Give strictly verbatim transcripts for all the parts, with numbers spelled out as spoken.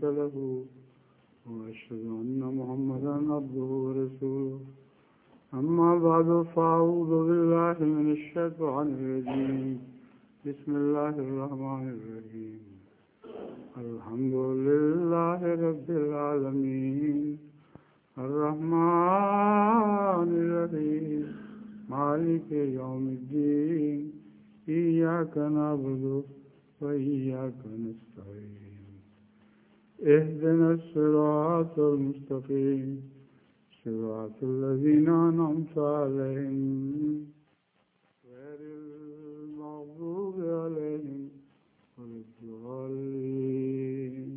له وأشهد أن محمدا عبده ورسوله أما بعد فأعوذ بالله من الشيطان الرجيم بسم الله الرحمن الرحيم الحمد لله رب العالمين الرحمن الرحيم مالك يوم الدين إياك نعبد وإياك نستعين اهدنا الصراط المستقيم صراط الذين أنعمت عليهم غير المغضوب عليهم ولا الضالين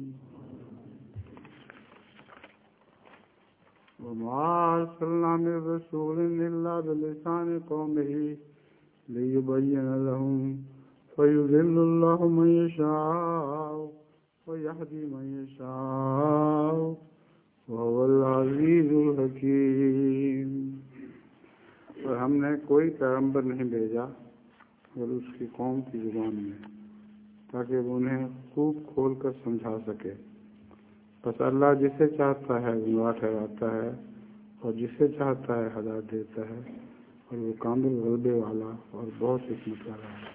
وما أرسلنا من رسول إلا بلسان قومه ليبين لهم فيضل الله من يشاء ويهدي من يشاء وهو العزيز الحکیم۔ اور ہم نے کوئی پیغمبر نہیں بھیجا مگر اس کی قوم کی زبان میں تاکہ وہ انہیں خوب کھول کر سمجھا سکے۔ بس اللہ جسے چاہتا ہے گمراہ ٹھہراتا ہے اور جسے چاہتا ہے ہدایت دیتا ہے، اور وہ کامل غلبے والا اور بہت حکمت والا ہے۔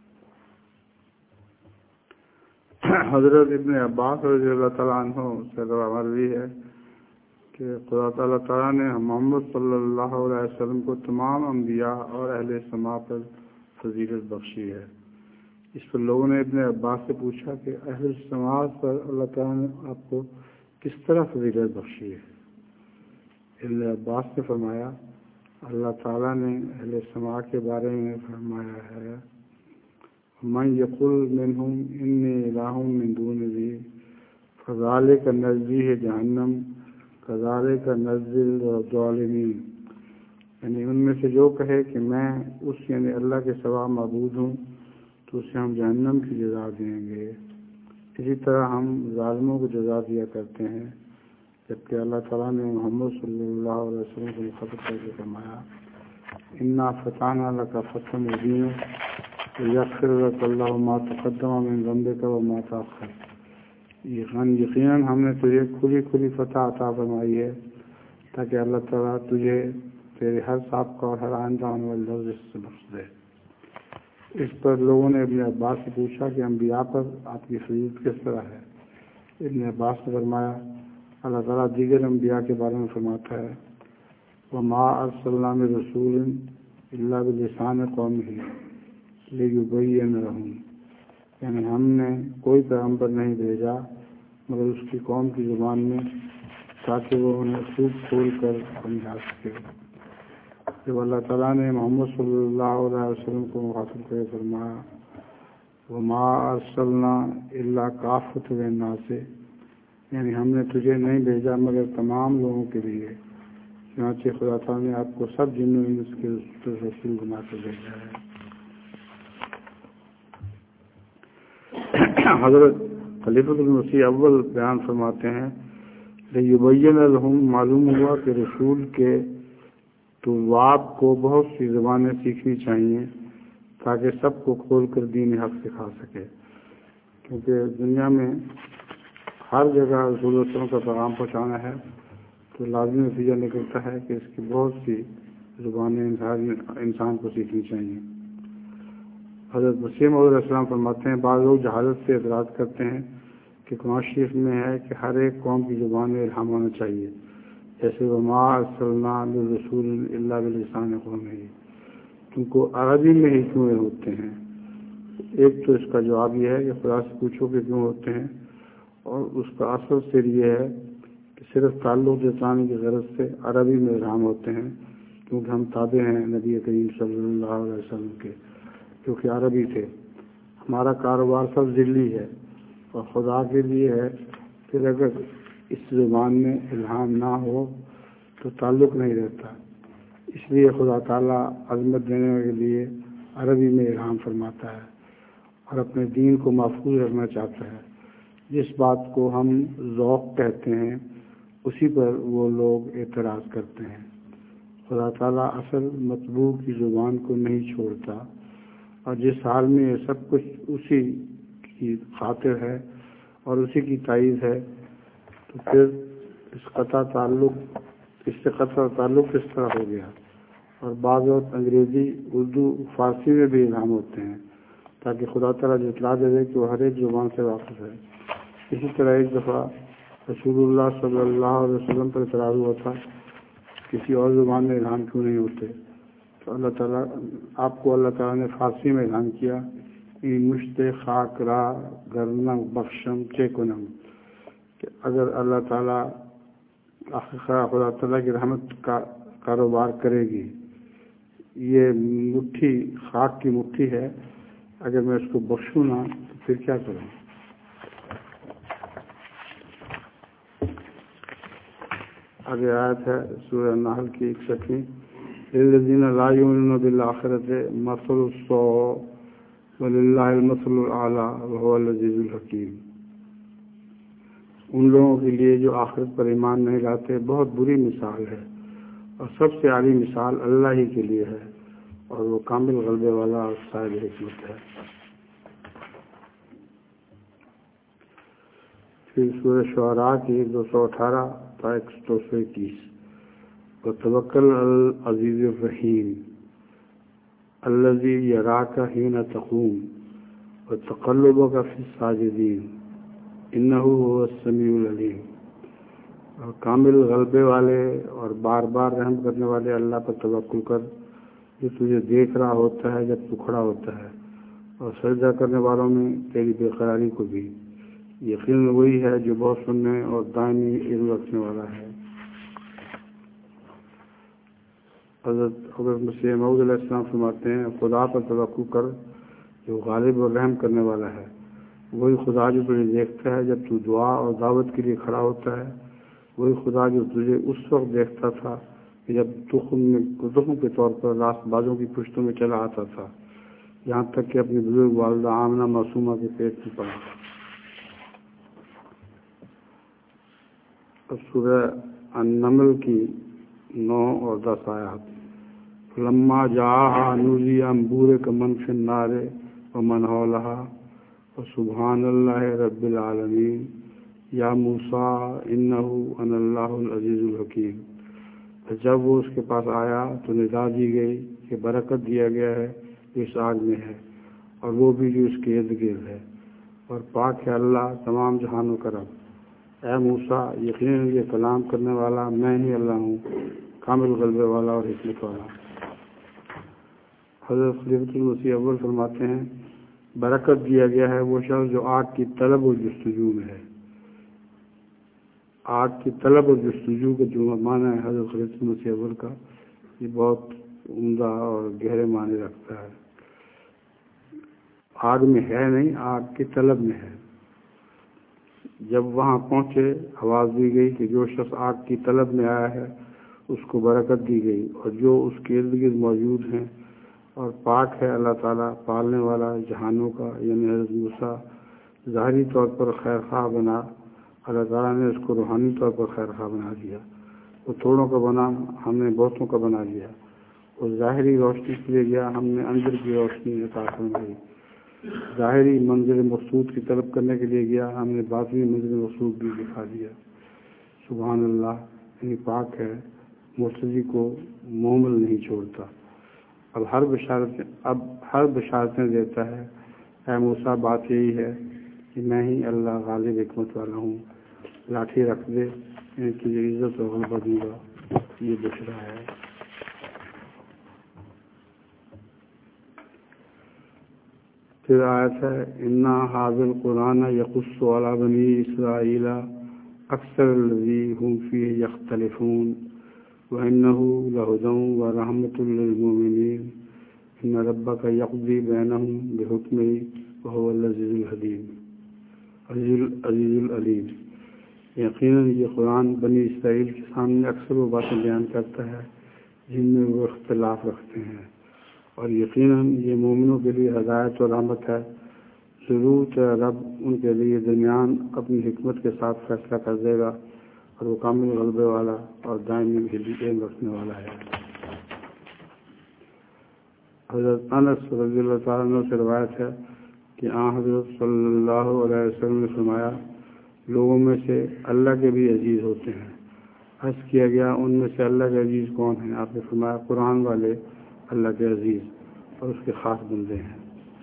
حضرت ابن عباس رضی اللہ تعالیٰ عنہ سے مروی ہے کہ خدا تعالیٰ تعالیٰ نے محمد صلی اللہ علیہ وسلم کو تمام انبیاء اور اہل سما پر فضیلت بخشی ہے۔ اس پر لوگوں نے ابن عباس سے پوچھا کہ اہل سماج پر اللہ تعالیٰ نے آپ کو کس طرح فضیلت بخشی ہے؟ ابن عباس نے فرمایا، اللہ تعالیٰ نے اہل سما کے بارے میں فرمایا ہے، من یقل منہم انی الہ من دونہ فذلک نجزیہ جہنم کذالک نجزی الظالمین، یعنی ان میں سے جو کہے کہ میں اس یعنی اللہ کے سوا معبود ہوں تو اسے ہم جہنم کی جزا دیں گے، اسی طرح ہم ظالموں کو جزا دیا کرتے ہیں۔ جبکہ اللہ تعالیٰ نے محمد صلی اللہ علیہ وسلم کو مخاطب کر کے فرمایا، انا فتحنا لک فتحا مبینا لیغفر لک اللہ ما تقدم من ذنبک وما تأخر، یقیناً ہم نے تجھے کھلی کھلی فتح عطا فرمائی ہے تاکہ اللہ تعالیٰ تجھے تیرے ہر سابقہ اور ہر آئندہ آنے والے لفظ سے بخش دے۔ اس پر لوگوں نے ابن عباس سے پوچھا کہ انبیاء پر آپ کی فضیلت کس طرح ہے؟ ابن عباس نے فرمایا، اللہ تعالیٰ دیگر انبیاء کے بارے میں فرماتا ہے، وما ارسلنا من رسول الا بلسان قومہ لیبین لہم، یعنی ہم نے کوئی پیغمبر نہیں بھیجا مگر اس کی قوم کی زبان میں تاکہ وہ انہیں خوب کھول کر سمجھا سکے۔ جب اللہ تعالیٰ نے محمد صلی اللہ علیہ وسلم کو مخاطب کر فرمایا، وما ارسلنا الا کافۃ للناس، یعنی ہم نے تجھے نہیں بھیجا مگر تمام لوگوں کے لیے، چنانچہ خدا تعالیٰ نے آپ کو سب جن و انس کے رسول بنا کر بھیجا ہے۔ حضرت خلیفۃ المسیح اول بیان فرماتے ہیں، لیبین لہم، معلوم ہوا کہ رسول کے طلاب کو بہت سی زبانیں سیکھنی چاہیے تاکہ سب کو کھول کر دین حق سکھا سکے، کیونکہ دنیا میں ہر جگہ رسول اللہ صلی اللہ علیہ وسلم کا پیغام پہنچانا ہے تو لازمی نتیجہ نکلتا ہے کہ اس کی بہت سی زبانیں انسان کو سیکھنی چاہیے۔ حضرت مسیح موعود علیہ السلام فرماتے ہیں، بعض لوگ جہالت سے اعتراض کرتے ہیں کہ قرآن شریف میں ہے کہ ہر ایک قوم کی زبان میں الہام ہونا چاہیے، جیسے وما ارسلنا من رسول الا بلسان قومہ، تم کو عربی میں ہی کیوں ہوتے ہیں؟ ایک تو اس کا جواب یہ ہے کہ خدا سے پوچھو کہ کیوں ہوتے ہیں، اور اس کا اصل سر یہ ہے کہ صرف تعلق جتانے کی غرض سے عربی میں الہام ہوتے ہیں، کیونکہ ہم تابع ہیں نبی کریم صلی اللہ علیہ وسلم کے جو کہ عربی تھے۔ ہمارا کاروبار سب ذلی ہے اور خدا کے لیے ہے، پھر اگر اس زبان میں الہام نہ ہو تو تعلق نہیں رہتا، اس لیے خدا تعالیٰ عظمت دینے کے لیے عربی میں الہام فرماتا ہے اور اپنے دین کو محفوظ رکھنا چاہتا ہے۔ جس بات کو ہم ذوق کہتے ہیں اسی پر وہ لوگ اعتراض کرتے ہیں۔ خدا تعالیٰ اصل مطبوع کی زبان کو نہیں چھوڑتا، اور جس حال میں یہ سب کچھ اسی کی خاطر ہے اور اسی کی تائید ہے تو پھر اس قطع تعلق اس سے قطع تعلق کس طرح ہو گیا؟ اور بعض وقت انگریزی، اردو، فارسی میں بھی الہام ہوتے ہیں تاکہ خدا تعالیٰ اطلاع دے دے کہ وہ ہر ایک زبان سے واقف ہے۔ اسی طرح ایک دفعہ رسول اللہ صلی اللہ علیہ وسلم پر اعتراض ہوا تھا کسی اور زبان میں الہام کیوں نہیں ہوتے، تو اللہ تعالیٰ آپ کو اللہ تعالیٰ نے فارسی میں الہام کیا، این مشت خاک را گرنگ بخشم چے کنم، کہ اگر اللہ تعالیٰ خدا تعالیٰ کی رحمت کا کاروبار کرے گی، یہ مٹھی خاک کی مٹھی ہے، اگر میں اس کو بخشوں نہ تو پھر کیا کروں؟ آگے آیت ہے سورہ نحل کی اکسٹھویں، للذین لا یؤمنون بالآخرۃ مثل السوء وللہ المثل الاعلی وهو العزیز الحکیم۔ ان لوگوں کے لیے جو آخرت پر ایمان نہیں لاتے بہت بری مثال ہے، اور سب سے اعلی مثال اللہ ہی کے لیے ہے، اور وہ کامل غلبے والا اور صاحب حکمت ہے۔ پھر سورہ شعراء کی دو سو اٹھارہ تا دو سو اکیس، وتوکل علی العزیز الرحیم الذی یراک حین تقوم وتقلبک فی الساجدین انہ هو السمیع العلیم۔ اور کامل غلبے والے اور بار بار رحم کرنے والے اللہ پر توکل کر، جو تجھے دیکھ رہا ہوتا ہے جب تو کھڑا ہوتا ہے، اور سجدہ کرنے والوں میں تیری بے قراری کو بھی، یقین وہی ہے جو بہت سننے اور دائمی علم رکھنے والا ہے۔ حضرت حضرت مسیح موعود علیہ السلام فرماتے ہیں، خدا پر توکل کر جو غالب اور رحم کرنے والا ہے، وہی خدا جو تجھے دیکھتا ہے جب تو دعا اور دعوت کے لیے کھڑا ہوتا ہے، وہی خدا جو تجھے اس وقت دیکھتا تھا کہ جب تخم میں تخم کے طور پر راست بازوں کی پشتوں میں چلا آتا تھا، یہاں تک کہ اپنی بزرگ والدہ آمنہ معصومہ کے پیٹ میں پڑا۔ اب سورہ النمل کی نو اور دس آیات، لما جاء نودی ان بورک من فی النار ومن حولها وسبحان اللہ رب العالمین یا موسیٰ انہ انا اللہ العزیز الحکیم۔ جب وہ اس کے پاس آیا تو ندا دی گئی کہ برکت دیا گیا ہے جو اس آگ میں ہے، اور وہ بھی جو اس کے ارد گرد ہے، اور پاک ہے اللہ تمام جہانوں کا رب۔ اے موسیٰ، یقیناً یہ کلام کرنے والا میں ہی اللہ ہوں، کامل غلبے والا اور حکمت والا۔ حضرت خلیفۃ المسیح اول فرماتے ہیں، برکت دیا گیا ہے وہ شخص جو آگ کی طلب و جستجو میں ہے۔ آگ کی طلب اور جستجو کا جو معنی ہے حضرت خلیفۃ المسیح اول کا، یہ بہت عمدہ اور گہرے معنی رکھتا ہے۔ آگ میں ہے نہیں، آگ کی طلب میں ہے۔ جب وہاں پہنچے آواز دی گئی کہ جو شخص آگ کی طلب میں آیا ہے اس کو برکت دی گئی، اور جو اس کے ارد گرد موجود ہیں، اور پاک ہے اللہ تعالیٰ پالنے والا جہانوں کا، یعنی حضرت موسیٰ ظاہری طور پر خیر خواہ بنا، اللہ تعالیٰ نے اس کو روحانی طور پر خیر خواہ بنا دیا۔ وہ تھوڑوں کا بنا، ہم نے بہتوں کا بنا دیا۔ وہ ظاہری روشنی کے لیے گیا، ہم نے اندر کی روشنی عطا فرمائی۔ ظاہری منظر مقصود کی طلب کرنے کے لیے گیا، ہم نے باطنی منظر مقصود بھی دکھا دیا۔ سبحان اللہ، یعنی پاک ہے، مرتضی کو مومل نہیں چھوڑتا۔ اب ہر بشارت اب ہر بشارتیں دیتا ہے۔ اے موسیٰ، بات یہی ہے کہ میں ہی اللہ غالب حکمت والا ہوں، لاٹھی رکھ دے، ان کی عزت و غلبہ دوں گا، یہ بشرا ہے۔ پھر آیت ہے، انا ھذا القرآن یقص علی بنی اسرائیل اکثر الذی ھم فیہ یختلفون وَإِنَّهُ لَهُدًى وَرَحْمَةٌ لِّلْمُؤْمِنِينَ إِنَّ رَبَّكَ يَقْضِي بَيْنَهُم بِحُكْمِهِ وَهُوَ الْعَزِيزُ الْحَكِيمُ عزیز العلیم۔ یقیناً یہ قرآن بنی اسرائیل کے سامنے اکثر وہ باتیں بیان کرتا ہے جن میں وہ اختلاف رکھتے ہیں، اور یقیناً یہ مومنوں کے لیے ہدایت اور رحمت ہے۔ ضرور تیرا رب ان کے لیے درمیان اپنی حکمت کے ساتھ فیصلہ کر دے گا، اور وہ کامل غلبے والا اور دائمی علم رکھنے والا ہے۔ حضرت انس رضی اللہ تعالیٰ عنہ سے روایت ہے کہ آن حضرت صلی اللہ علیہ وسلم نے فرمایا، لوگوں میں سے اللہ کے بھی عزیز ہوتے ہیں۔ عرض کیا گیا ان میں سے اللہ کے عزیز کون ہیں؟ آپ نے فرمایا قرآن والے اللہ کے عزیز اور اس کے خاص بندے ہیں۔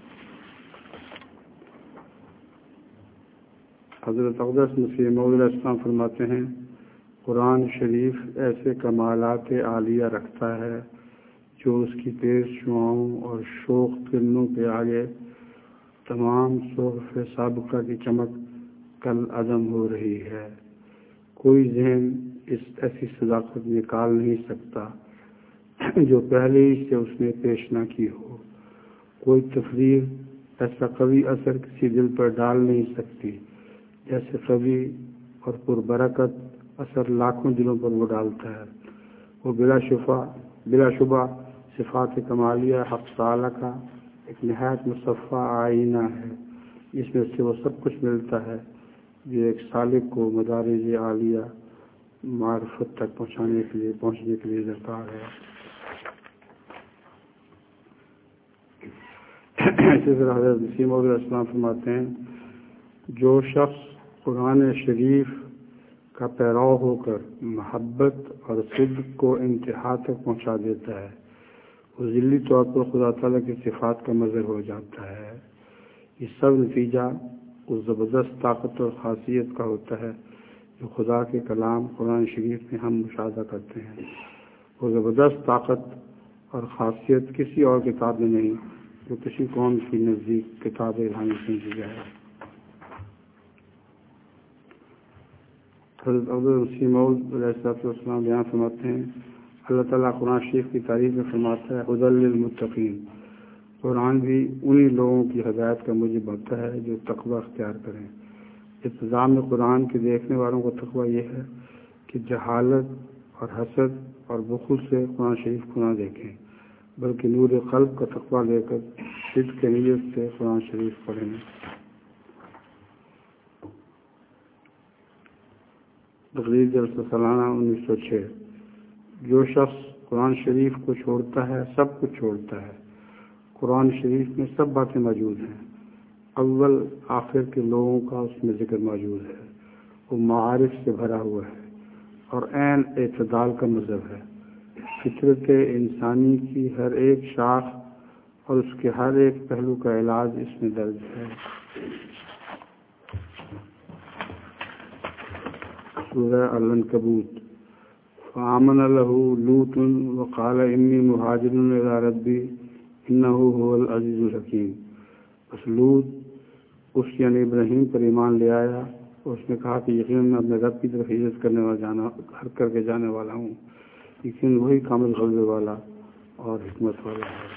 حضرت اقدس مسیح موعود علیہ السلام فرماتے ہیں قرآن شریف ایسے کمالات عالیہ رکھتا ہے جو اس کی تیز شعاؤں اور شوخ کرنوں کے آگے تمام صحف سابقہ کی چمک کل عدم ہو رہی ہے۔ کوئی ذہن اس ایسی صداقت نکال نہیں سکتا جو پہلے ہی سے اس نے پیش نہ کی ہو۔ کوئی تفریح ایسا قوی اثر کسی دل پر ڈال نہیں سکتی جیسے قوی اور پربرکت اثر لاکھوں دلوں پر وہ ڈالتا ہے۔ وہ بلا شبہ بلا شبہ صفات کمالیہ حق تعالی کا ایک نہایت مصفہ آئینہ ہے جس میں سے وہ سب کچھ ملتا ہے جو ایک سالک کو مدارج عالیہ معرفت تک پہنچانے کے لیے پہنچنے کے لیے درکار ہے۔ اسی طرح حضرت مسیح موعود علیہ السلام فرماتے ہیں جو شخص قرآن شریف کا پیرو ہو کر محبت اور صدق کو انتہا تک پہنچا دیتا ہے وہ ذلی طور پر خدا تعالیٰ کی صفات کا مظہر ہو جاتا ہے۔ یہ سب نتیجہ اس زبردست طاقت اور خاصیت کا ہوتا ہے جو خدا کے کلام قرآن شریف میں ہم مشاہدہ کرتے ہیں۔ وہ زبردست طاقت اور خاصیت کسی اور کتاب میں نہیں جو کسی قوم کی نزدیک کتاب الہی سمجھی جائے۔ حضرت مسیح موعود علیہ السلام بیان فرماتے ہیں اللہ تعالیٰ قرآن شریف کی تعریف میں فرماتا ہے ہدی للمتقین۔ قرآن بھی انہی لوگوں کی ہدایت کا موجب ہوتا ہے جو تقوی اختیار کریں۔ ابتداء میں قرآن کے دیکھنے والوں کو تقوی یہ ہے کہ جہالت اور حسد اور بخل سے قرآن شریف کو نہ دیکھیں بلکہ نور قلب کا تقوی لے کر صدق نیت سے قرآن شریف پڑھیں۔ تقریر جلسہ سالانہ انیس سو چھ۔ جو شخص قرآن شریف کو چھوڑتا ہے سب کچھ چھوڑتا ہے۔ قرآن شریف میں سب باتیں موجود ہیں، اول آخر کے لوگوں کا اس میں ذکر موجود ہے۔ وہ معارف سے بھرا ہوا ہے اور عین اعتدال کا مذہب ہے۔ فطرت انسانی کی ہر ایک شاخ اور اس کے ہر ایک پہلو کا علاج اس میں درج ہے۔ سورہ العنکبوت فآمن له لوط وقال انی مہاجر الی ربی انہ هو العزیز الحکیم۔ بس لوط اس یعنی ابراہیم پر ایمان لے آیا اور اس نے کہا کہ یقیناً میں اپنے رب کی طرف ہجرت کرنے والا جانا ہر کر کے جانے والا ہوں، لیکن وہی کامل غلبے والا اور حکمت والا ہے۔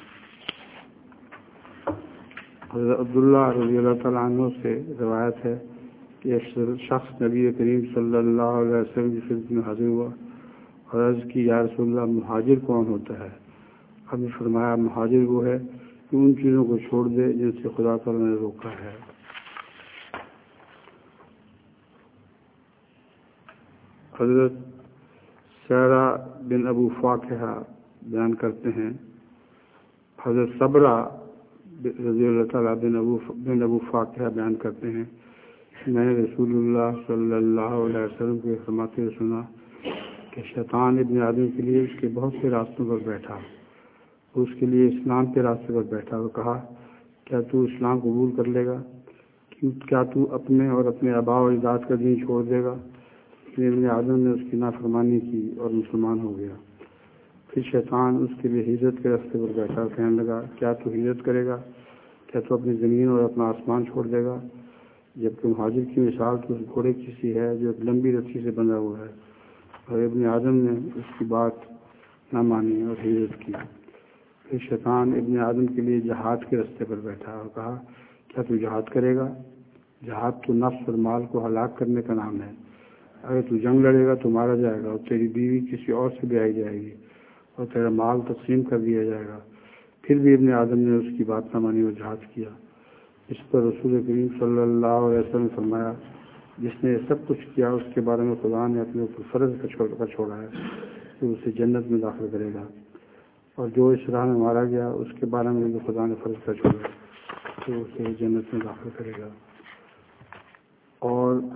حضرت عبداللہ رضی اللہ تعالیٰ عنہ سے روایت ہے کہ ایک شخص نبی کریم صلی اللہ علیہ وسلم کی خدمت میں حاضر ہوا اور عرض کی یا رسول اللہ مہاجر کون ہوتا ہے؟ آپ نے فرمایا مہاجر وہ ہے کہ ان چیزوں کو چھوڑ دے جن سے خدا تعالیٰ نے روکا ہے۔ حضرت سیرہ بن ابو فاقہ بیان کرتے ہیں حضرت صبرہ رضی اللہ تعالیٰ بن ابو بن ابو فاقہ بیان کرتے ہیں میں نے رسول اللہ صلی اللہ علیہ وسلم کو فرماتے ہوئے سنا کہ شیطان ابن آدم کے لیے اس کے بہت سے راستوں پر بیٹھا، اس کے لیے اسلام کے راستے پر بیٹھا اور کہا کیا تو اسلام قبول کر لے گا؟ کیا تو اپنے اور اپنے آباء و اجداد کا دین چھوڑ دے گا؟ لیکن ابن آدم نے اس کی نافرمانی کی اور مسلمان ہو گیا۔ پھر شیطان اس کے لیے ہجرت کے راستے پر بیٹھا اور کہنے لگا کیا تو ہجرت کرے گا؟ کیا تو اپنی زمین اور اپنا آسمان چھوڑ دے گا؟ جبکہ مہاجر کی مثال تو اس گھوڑے کی سی ہے جو ایک لمبی رسی سے بندھا ہوا ہے، اور ابن آدم نے اس کی بات نہ مانی اور ہجرت کی۔ پھر شیطان ابن آدم کے لیے جہاد کے راستے پر بیٹھا اور کہا کیا تو جہاد کرے گا؟ جہاد تو نفس اور مال کو ہلاک کرنے کا نام ہے، اگر تو جنگ لڑے گا تو مارا جائے گا اور تیری بیوی کسی اور سے بیائی جائے گی اور تیرا مال تقسیم کر دیا جائے گا۔ پھر بھی ابن آدم نے اس کی بات نہ مانی اور جہاد کیا۔ اس پر رسول کریم صلی اللہ علیہ وسلم نے فرمایا جس نے یہ سب کچھ کیا اس کے بارے میں خدا نے اپنے اوپر فرض کا چھوڑا ہے کہ اسے جنت میں داخل کرے گا، اور جو اس راہ میں مارا گیا اس کے بارے میں جو خدا نے فرض کا چھوڑا ہے تو اسے جنت میں داخل کرے گا۔ اور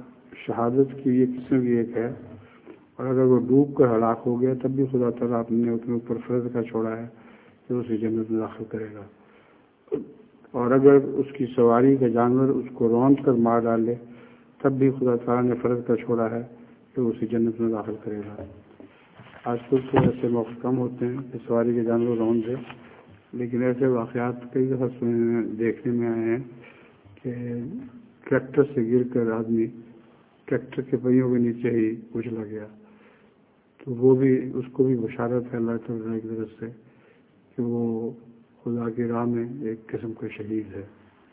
شہادت کی یہ قسم بھی ایک ہے، اور اگر وہ ڈوب کر ہلاک ہو گیا تب بھی خدا تعالیٰ نے اپنے اوپر فرض کا چھوڑا ہے کہ اسے جنت میں داخل کرے گا، اور اگر اس کی سواری کا جانور اس کو روند کر مار ڈالے تب بھی خدا تعالیٰ نے فرض کا چھوڑا ہے کہ اسے جنت میں داخل کرے گا۔ آج کل تو ایسے موقع کم ہوتے ہیں کہ سواری کے جانور روند دے، لیکن ایسے واقعات کئی دفعہ دیکھنے میں آئے ہیں کہ ٹریکٹر سے گر کر آدمی ٹریکٹر کے پہیوں کے نیچے ہی کچلا گیا، تو وہ بھی اس کو بھی بشارت ہے اللہ تعالیٰ کی طرف سے کہ وہ خدا کی راہ میں ایک قسم کا شہید ہے۔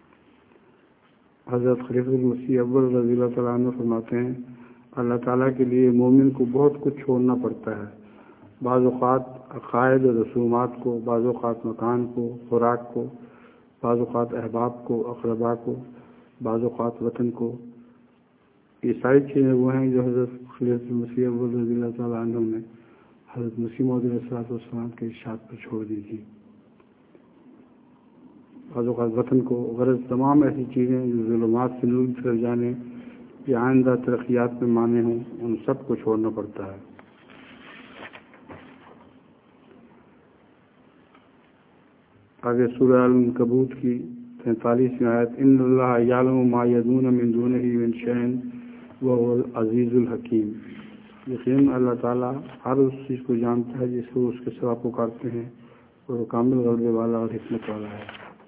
حضرت خلیفۃ المسیح اول رضی اللہ تعالیٰ عنہ فرماتے ہیں اللہ تعالیٰ کے لیے مومن کو بہت کچھ چھوڑنا پڑتا ہے، بعض اوقات عقائد اور رسومات کو، بعض اوقات مکان کو، خوراک کو، بعض اوقات احباب کو، اقربا کو، بعض اوقات وطن کو۔ یہ ساری چیزیں وہ ہیں جو حضرت خلیفۃ المسیح اول رضی اللہ تعالیٰ عنہ نے حضرت مسیح موعود علیہ الصلوۃ والسلام کے ارشاد پر چھوڑ دی تھی۔ بعض اوقات وطن کو، غرض تمام ایسی چیزیں جو ظلمات سے نور کی طرف جانے یا آئندہ ترقیات میں مانے ہوں، ان سب کو چھوڑنا پڑتا ہے۔ آگے سورہ العنکبوت کی تینتالیسویں آیت، ان اللہ یعلم ما یدعون من دونہ من شیء وہو العزیز الحکیم، یقیناً اللہ تعالیٰ ہر اس چیز کو جانتا ہے جس کو اس کے سوا پکارتے ہیں، اور وہ کامل غلبے والا اور حکمت والا ہے۔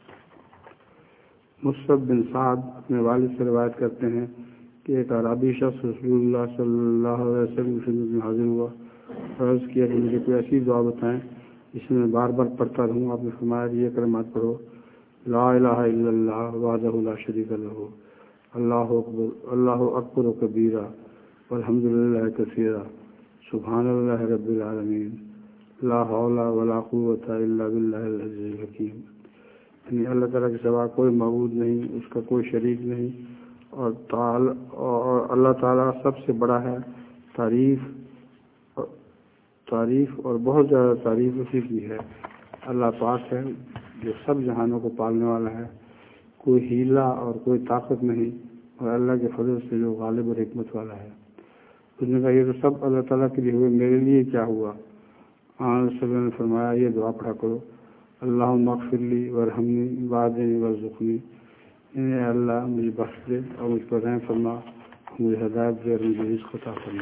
مصعب بن سعد اپنے والد سے روایت کرتے ہیں کہ ایک عربی شخص رسول اللہ صلی اللہ علیہ وسلم کی خدمت میں حاضر ہوا اور عرض کیا کہ مجھے کوئی ایسی دعا بتائیں جسے میں بار بار پڑھتا رہوں۔ آپ نے فرمایا یہ کلمات پڑھو، لا الہ الا اللہ وحدہ لا شریک لہ، اللہ اکبر اللہ اکبر و کبیرہ والحمد للہ کثیرہ سبحان اللہ رب العالمین لا حول ولا قوۃ الا باللہ العزیز الحکیم۔ یعنی اللہ تعالیٰ کے سوا کوئی معبود نہیں، اس کا کوئی شریک نہیں، اور تعالی اور اللہ تعالیٰ سب سے بڑا ہے۔ تعریف تعریف اور بہت زیادہ تعریف اسی کی ہے۔ اللہ پاک ہے جو سب جہانوں کو پالنے والا ہے، کوئی ہیلا اور کوئی طاقت نہیں، اور اللہ کے فضل سے جو غالب اور حکمت والا ہے۔ اس نے کہا یہ تو سب اللہ تعالیٰ کے لیے ہوئے، میرے لیے کیا ہوا؟ آن صلی اللہ علیہ وسلم نے فرمایا یہ دعا پڑھا کرو، اللہم اغفر لی وارحمنی وعدنی وارزقنی، اے اللہ مجھے بخش دے اور مجھ پر رحم فرما، مجھے ہدایت دے اور مجھے رزق عطا فرما۔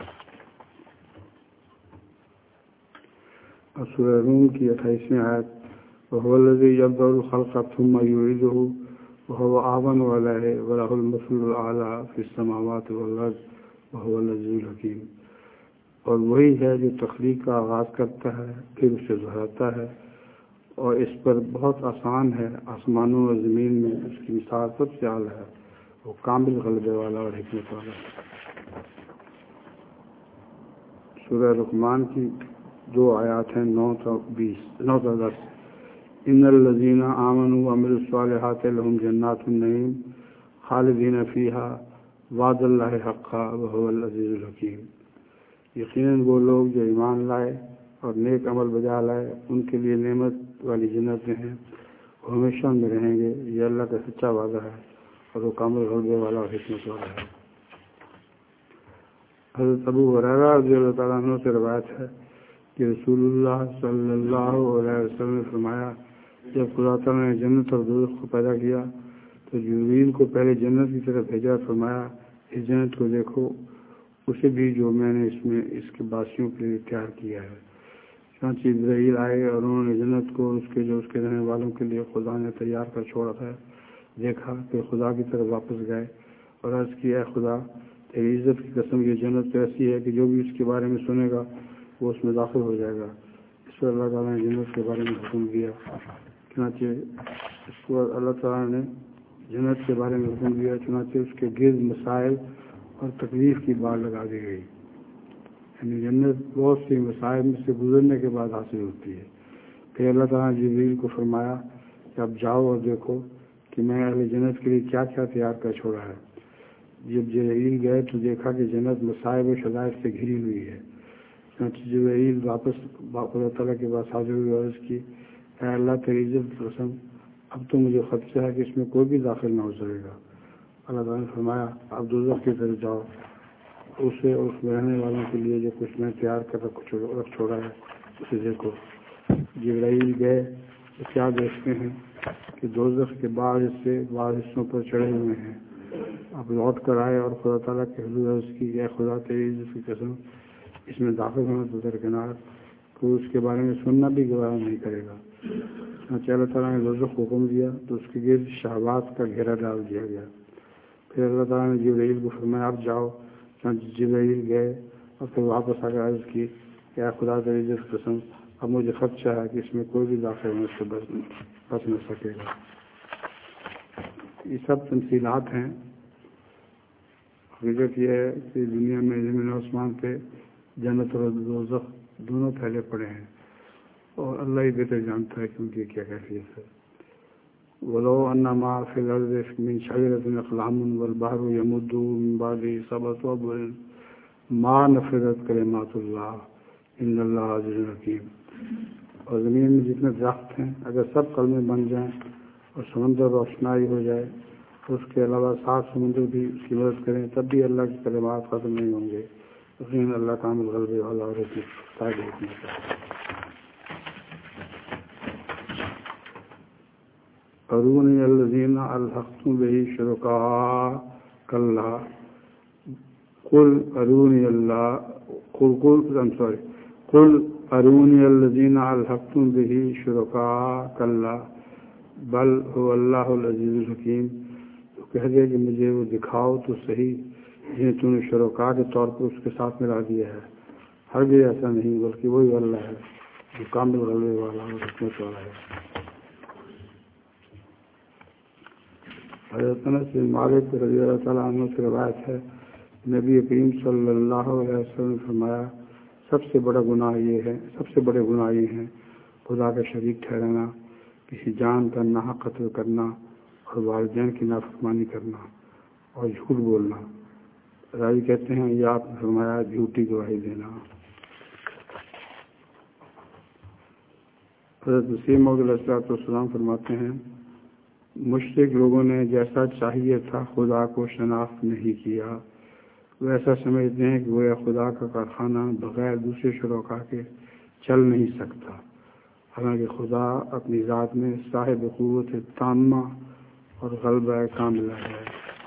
اور سورہ روم کی اٹھائیسویں آیت، وَهُوَ الَّذِي يَبْدَأُ الْخَلْقَ ثُمَّ يُعِيدُهُ وَهُوَ أَهْوَنُ عَلَيْهِ وَلَهُ الْمَثْلُ الْأَعْلَىٰ فِي السَّمَاوَاتِ وَالْأَرْضِ وَهُوَ الْعَزِيزُ الْحَكِيمُ۔ اور وہی ہے جو تخلیق کا آغاز کرتا ہے پھر اسے دہراتا ہے، اور اس پر بہت آسان ہے، آسمانوں اور زمین میں اس کی مثال سب سے اعلیٰ ہے، وہ کامل غلبے والا اور حکمت والا ہے۔ سورہ لقمان کی دو آیات ہیں، نو تا بیس نو تا دس، ان الذین آمنوا وعملوا الصالحات لهم جنات النعیم خالدین فیہا وعد اللہ حقا وہو العزیز الحکیم۔ یقیناً وہ لوگ جو ایمان لائے اور نیک عمل بجا لائے ان کے لیے نعمت والی جنتیں ہیں، وہ ہمیشہ میں رہیں گے، یہ اللہ کا سچا وعدہ ہے اور وہ کامل غلبے والا اور حکمت والا ہے۔ حضرت ابو ہریرہ رضی اللہ تعالیٰ عنہ سے روایت ہے کہ رسول اللہ صلی اللہ علیہ وسلم نے فرمایا جب خدا تعالیٰ نے جنت اور دوزخ کو پیدا کیا تو جبریل کو پہلے جنت کی طرف بھیجا، فرمایا اس جنت کو دیکھو، اسے بھی جو میں نے اس میں اس کے باسیوں کے لیے تیار کیا ہے۔ چنانچہ جبرائیل آئے اور انہوں نے جنت کو اس کے جو اس کے رہنے والوں کے لیے خدا نے تیار کر چھوڑا تھا دیکھا، پھر خدا کی طرف واپس گئے اور عرض کی اے خدا تیری عزت کی قسم یہ جنت تو ایسی ہے کہ جو بھی اس کے بارے میں سنے گا وہ اس میں داخل ہو جائے گا۔ اس پر اللہ تعالیٰ نے جنت کے بارے میں حکم دیا، چنانچہ اس پر اللہ تعالیٰ نے جنت کے بارے میں حکم دیا، چنانچہ اس کے گرد مسائل اور تکلیف کی بار لگا دی گئی۔ یعنی جنت بہت سی مسائل میں سے گزرنے کے بعد حاصل ہوتی ہے۔ پھر اللہ تعالیٰ نے جبریل کو فرمایا کہ اب جاؤ اور دیکھو کہ میں اہل جنت کے لیے کیا کیا تیار کر چھوڑا ہے۔ جب جبرائیل گئے تو دیکھا کہ جنت مصائب و شدائد سے گھری ہوئی ہے۔ چنانچہ جبرائیل واپس اللہ تعالیٰ کے پاس حاضر ہوئی اور عرض کی اے اللہ تیری عزت کی قسم اب تو مجھے خدشہ ہے کہ اس میں کوئی بھی داخل نہ ہو سکے گا۔ اللہ تعالیٰ نے فرمایا آپ دوزخ کی طرف جاؤ، اسے اور اس میں رہنے والوں کے لیے جو کچھ میں تیار کر رکھ چھوڑا ہے اسے دیکھو۔ جبرائیل گئے تو کیا دیکھتے ہیں کہ دوزخ کے بعض حصے بعض حصوں پر چڑھے ہوئے ہیں۔ اب لوٹ کر آئے اور خدا تعالیٰ کے حضور عرض کی، اے خدا تیری عزت کی قسم، اس میں داخل ہونا تو درکنار، کوئی اس کے بارے میں سننا بھی گوارا نہیں کرے گا۔ اللہ تعالیٰ نے دوزخ کو حکم دیا تو اس کے گرد شہوات کا گھیرا ڈال دیا گیا۔ پھر اللہ تعالیٰ نے جبرائیل کو فرمایا آپ جاؤ۔ جبرائیل گئے اور پھر واپس آ کر عرض کی کہ اے خدا تیری عزت کی قسم، اب مجھے خدشہ ہے کہ اس میں کوئی بھی داخل ہونے سے بچ نہ سکے گا۔ یہ سب تمثیلات ہیں۔ حقیقت یہ ہے کہ دنیا میں زمین و آسمان پہ جنت اور دوزخ دونوں پھیلے پڑے ہیں، اور اللہ ہی بہتر جانتا ہے کہ ان کی کیا کیفیت ہے۔ وَلَوْ أَنَّ مَا فِي الْأَرْضِ مِنْ شَجَرَةٍ أَقْلَامٌ وَالْبَحْرُ يَمُدُّهُ مِنْ بَعْدِهِ سَبْعَةُ أَبْحُرٍ مَا نَفِدَتْ كَلِمَاتُ اللَّهِ إِنَّ اللَّهَ عَزِيزٌ حَكِيمٌ۔ اور زمین میں جتنے درخت ہیں اگر سب کلمے بن جائیں اور سمندر روشنائی ہو جائے، اس کے علاوہ سات سمندر بھی اس کی مدد کریں، تب بھی اللہ کے کلمات ختم نہیں ہوں گے۔ یقیناً اللہ کامل غلبے والا اور حکمت ہے۔ ارونی الذین الحقتم به شرکاء کلا قل ارونی اللہ قل قل I'm sorry قل ارونی الذین الحقتم به شرکاء کلا بل هو اللہ العزیز الحکیم۔ تو کہہ دیا کہ مجھے وہ دکھاؤ تو صحیح جنہیں تم نے شرکاء کے طور پر اس کے ساتھ ملا دیا ہے، ہرگز ایسا نہیں، بلکہ وہی اللہ ہے جو کامل غلبے والا اور حکمت والا ہے۔ حضرت انس بن مالک رضی اللہ تعالیٰ عنہ سے روایت ہے، نبی کریم صلی اللہ علیہ وسلم نے فرمایا سب سے بڑا گناہ یہ ہے سب سے بڑے گناہ یہ ہیں خدا کا شریک ٹھہرانا، کسی جان کا ناحق قتل کرنا، اور والدین کی نافرمانی کرنا، اور جھوٹ بولنا۔ راوی کہتے ہیں یہ آپ نے فرمایا جھوٹی گواہی دینا۔ حضرت مسیح موعود علیہ السلام فرماتے ہیں مشرک لوگوں نے جیسا چاہیے تھا خدا کو شناخت نہیں کیا، وہ ایسا سمجھتے ہیں کہ وہ خدا کا کارخانہ بغیر دوسرے شرکاء کے چل نہیں سکتا، حالانکہ خدا اپنی ذات میں صاحب قوت تامہ اور غلبہ کاملہ ہے۔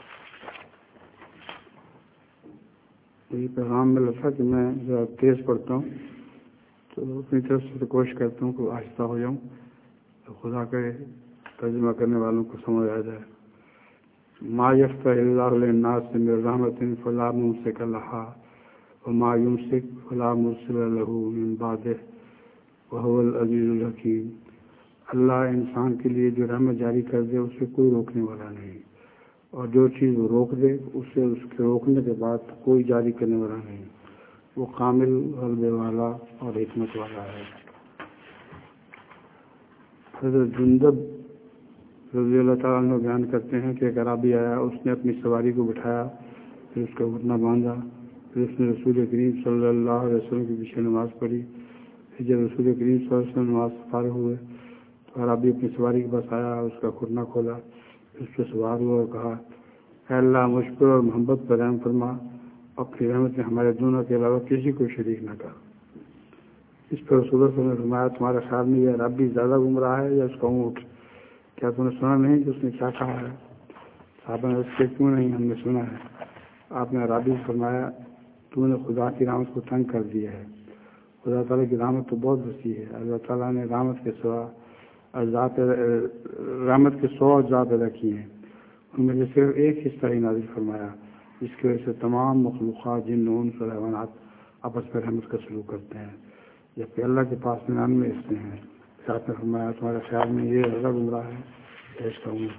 یہ پیغام ملا تھا کہ میں ذرا تیز پڑھتا ہوں تو اپنی طرف سے کوشش کرتا ہوں کہ آہستہ ہو جاؤں تو خدا کرے ترجمہ کرنے والوں کو سمجھ آ جائے۔ ما یفتح اللہ للناس من رحمۃ فلا ممسک لہا وما یمسک فلا مرسل لہ من بعدہ وہو العزیز الحکیم۔ اللہ انسان کے لیے جو رحمت جاری کر دے اسے کوئی روکنے والا نہیں، اور جو چیز وہ روک دے اسے اس کے روکنے کے بعد کوئی جاری کرنے والا نہیں، وہ کامل غلبے والا اور حکمت والا ہے۔ حضرت جندب رضی اللہ تعالیٰ عنہ بیان کرتے ہیں کہ ایک عرابی آیا، اس نے اپنی سواری کو بٹھایا، پھر اس کا گھٹنا باندھا، پھر اس نے رسول کریم صلی اللہ علیہ وسلم کے پیچھے نماز پڑھی۔ پھر جب رسول کریم صلی اللہ علیہ وسلم نماز سے فارغ ہوئے تو عرابی اپنی سواری کے پاس آیا، اس کا گھٹنا کھولا، اس پہ سوار ہوا اور کہا اے اللہ مجھ پر اور محمد پر رحم فرما، اپنی رحمت میں ہمارے دونوں کے علاوہ کسی کو شریک نہ کر۔ اس پر رسول اللہ صلی اللہ علیہ وسلم نے فرمایا تمہارے خیال میں یہ عرابی زیادہ گمراہ ہے یا اس کا اونٹ؟ کیا تم نے سنا نہیں کہ اس نے کیا کہا ہے؟ صحابہ نے اس کے کیوں نہیں، ہم نے سنا ہے۔ آپ نے عرابی سے فرمایا تو نے خدا کی رحمت کو تنگ کر دیا ہے، خدا تعالیٰ کی رحمت تو بہت وسیع ہے۔ اللہ تعالیٰ نے رحمت کے سوا ذات رحمت کے سو ذات ادا کیے ہیں، ان میں سے صرف ایک حصہ ہی نازل فرمایا جس کی وجہ سے تمام مخلوقات جن و انس اور حیوانات آپس میں رحمت کا سلوک کرتے ہیں، جبکہ اللہ کے پاس ننانوے حصے ہیں۔ آپ نے فرمایا تمہارے خیال میں یہ زیادہ گمراہ ہے یا اس کا اونٹ؟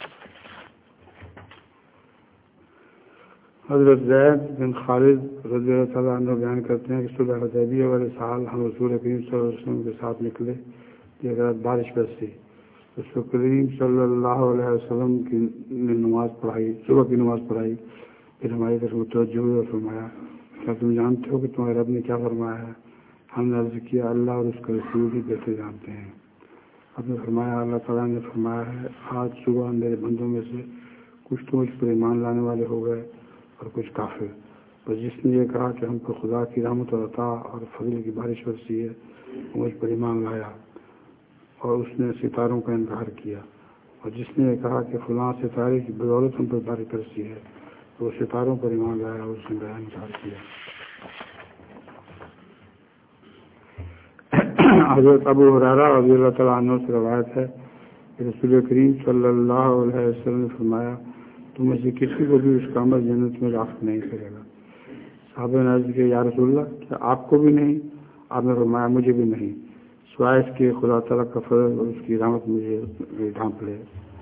حضرت زید بن خالد رضی اللہ تعالیٰ عنہ بیان کرتے ہیں کہ صلح حدیبیہ والے سال ہم رسول کریم صلی اللہ علیہ وسلم کے ساتھ نکلے، ایک رات بارش برسی، رسول کریم صلی اللہ علیہ وسلم کی نے نماز پڑھائی، صبح کی نماز پڑھائی، پھر ہماری طرف متوجہ ہوئے اور فرمایا کیا تم جانتے ہو کہ تمہارے رب نے کیا فرمایا ہے؟ ہم نے عرض کیا اللہ اور اس کا رسول بھی بہتر جانتے ہیں۔ آپ نے فرمایا اللہ تعالیٰ نے فرمایا ہے آج صبح میرے بندوں میں سے کچھ تو مجھ پر ایمان لانے والے ہو گئے اور کچھ کافر. بس جس نے یہ کہا کہ ہم پر خدا کی رحمت اور عطا اور فضل کی بارش برسی ہے وہ مجھ پر ایمان لایا، اور اس نے ستاروں کا انکار کیا. اور جس نے یہ کہا کہ فلاں ستارے کی بدولت ہم پر بارش برسی ہے تو وہ ستاروں پر ایمان لایا اور اس نے میرا انکار کیا. حضرت ابو ہریرہ رضی اللہ تعالیٰ عنہ سے روایت ہے کہ رسول کریم صلی اللہ علیہ وسلم نے فرمایا تم میں سے کسی کو بھی اس کا عمل جنت میں داخل نہیں کرے گا. صحابہ نے عرض کیا یا رسول اللہ کیا آپ کو بھی نہیں؟ آپ نے فرمایا مجھے بھی نہیں، سوائے اس کے خدا تعالیٰ کا فضل اور اس کی رحمت مجھے ڈھانپ لے.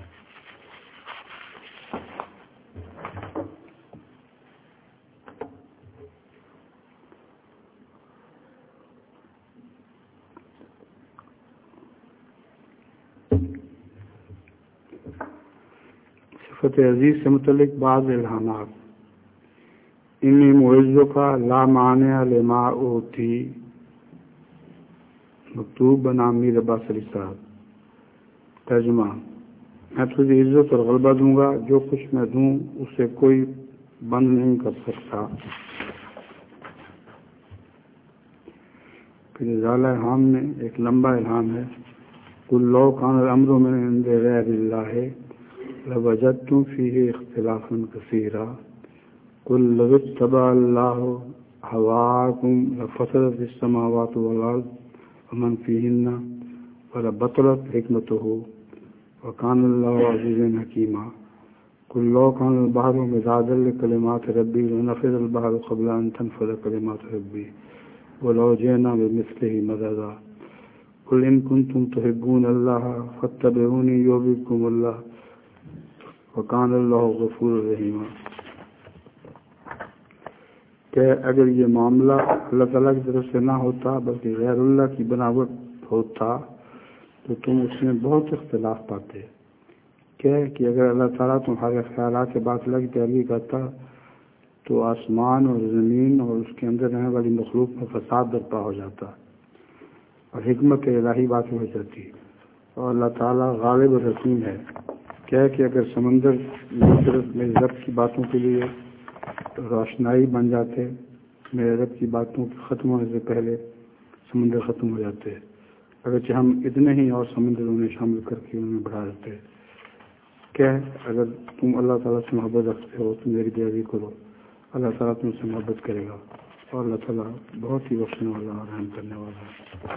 صفت عزیز سے متعلق بعض الہامات. انی معزوں کا لا مانع لما اوتی مکتوب بنام میر عباس علی صاحب. ترجمہ: میں تجھے عزت اور غلبہ دوں گا، جو کچھ میں دوں اسے کوئی بند نہیں کر سکتا. پھر ازالہ الہام میں ایک لمبا الہام ہے. قل لو کان الامر من عند غیر اللہ لوجدتم فیہ اختلافا کثیرا قل لو اتبع اللہ ہواکم لفسدت السماوات والارض ومن فیہن ولبطلت حکمتہ وکان اللہ عزیزا حکیما. قل لو کان البحر مدادا لکلمات ربی لنفد البحر قبل ان تنفد کلمات ربی ولو جئنا بمثلہ مددا. قل ان کنتم تحبون اللہ فاتبعونی یحببکم اللہ وکان اللہ غفور رحیم. کہ اگر یہ معاملہ اللہ تعالیٰ کی طرف سے نہ ہوتا بلکہ غیر اللہ کی بناوٹ ہوتا تو تم اس میں بہت اختلاف پاتے. کہ کہ اگر اللہ تعالیٰ تمہارے خیالات کے باطلہ کی پیروی کرتا تو آسمان اور زمین اور اس کے اندر رہنے والی مخلوق میں فساد برپا ہو جاتا اور حکمت الہی باقی ہو جاتی. اور اللہ تعالیٰ غالب اور حکیم ہے. کیا کہ اگر سمندر میرے رب کی باتوں کے لیے روشنائی بن جاتے، میرے رب کی باتوں کے ختم ہونے سے پہلے سمندر ختم ہو جاتے، اگرچہ ہم اتنے ہی اور سمندر انہیں شامل کر کے انہیں بڑھا دیتے. کیا اگر تم اللہ تعالیٰ سے محبت رکھتے ہو تو میری پیروی کرو، اللہ تعالیٰ تم سے محبت کرے گا اور اللہ تعالیٰ بہت ہی بخشنے والا اور رحم کرنے والا ہے.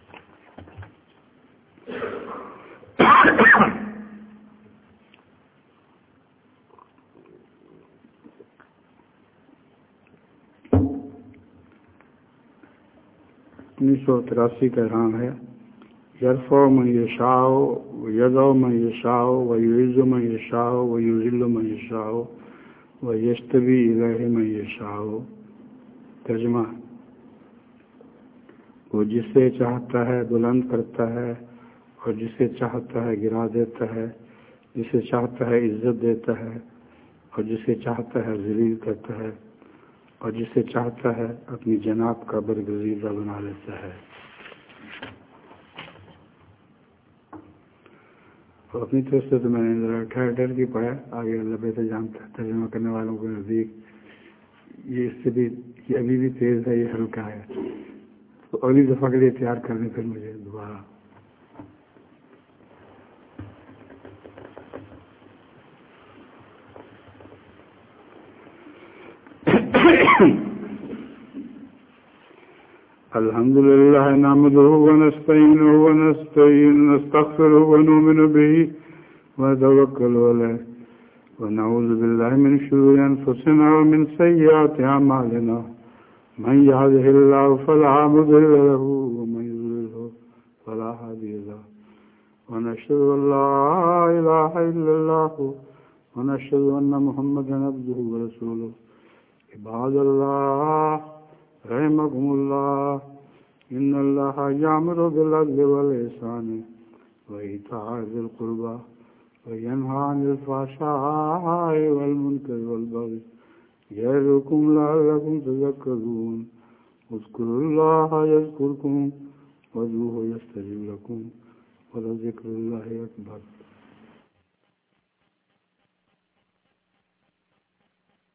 انیس سو تراسی کا اعلان ہے. یرفع من یشاء ویضع من یشاء ویعز من یشاء ویذل من یشاء ویجتبی الیہ من یشاء. ترجمہ: وہ جسے چاہتا ہے بلند کرتا ہے اور جسے چاہتا ہے گرا دیتا ہے، جسے چاہتا ہے عزت دیتا ہے اور جسے چاہتا ہے ذلیل کرتا ہے اور جسے چاہتا ہے اپنی جناب کا برگزیدہ بنا لیتا ہے. اور اپنی طرف سے تو میں نے ذرا ٹھہر ٹھہر کی پڑھا، آگے اللہ بہتر جانتا ہے. ترجمہ کرنے والوں کے نزدیک یہ اس سے بھی یہ ابھی بھی تیز ہے، یہ ہلکا ہے، تو اگلی دفعہ کے لیے تیار کر دیں پھر مجھے دوبارہ. الحمد للہ نحمده ونستعینه ونستعین نستغفره ونؤمن به ونتوکل علیہ ونعوذ باللہ من شرور انفسنا ومن سیئات اعمالنا من يهده الله فلا مضل له ومن يضلل فلا هادي له ونشهد ان لا اله الا الله ونشهد ان محمدا عبده ورسوله. عباد اللہ رحمكم الله ان الله يأمر بالعدل والإحسان وإيتاء ذي القربى وينهى عن الفحشاء والمنكر والبغي يعظكم لعلكم تذكرون. اذكروا الله يذكركم وادعوه يستجب لكم ولذكر الله أكبر.